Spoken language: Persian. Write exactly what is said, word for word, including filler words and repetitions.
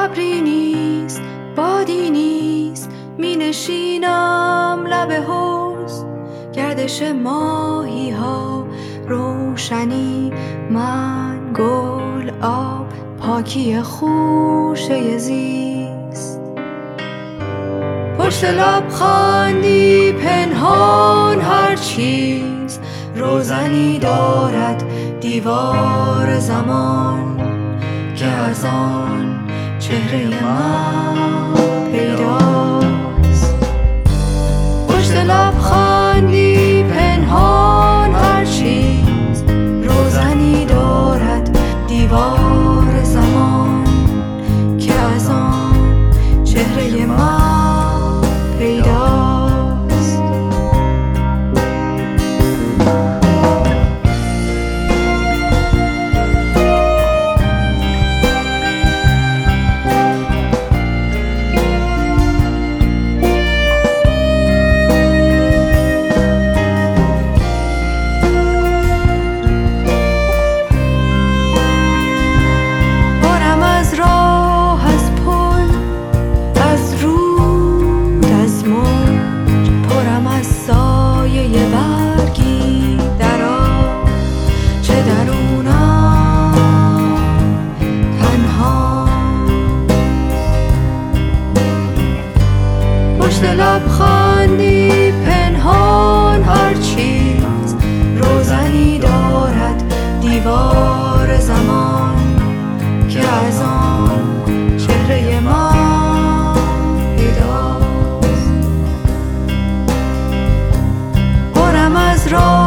ابری نیست، بادی نیست، می نشینم لب حوض. گردش ماهی ها، روشنی، من، گل، آب، پاکی خوشه زیست. پشت لب خندی پنهان هر چیز، روزنی دارد دیوار زمان که از آن چهره من پیداست. پشت لب خندی پنهان هر چیز، روزنی دارد دیوار زمان که از آن چهره من پیداست. پشت لبخندی پنهان هر چیز، روزنی دارد دیوار زمان که از آن چهره من پیداست. پرم از راه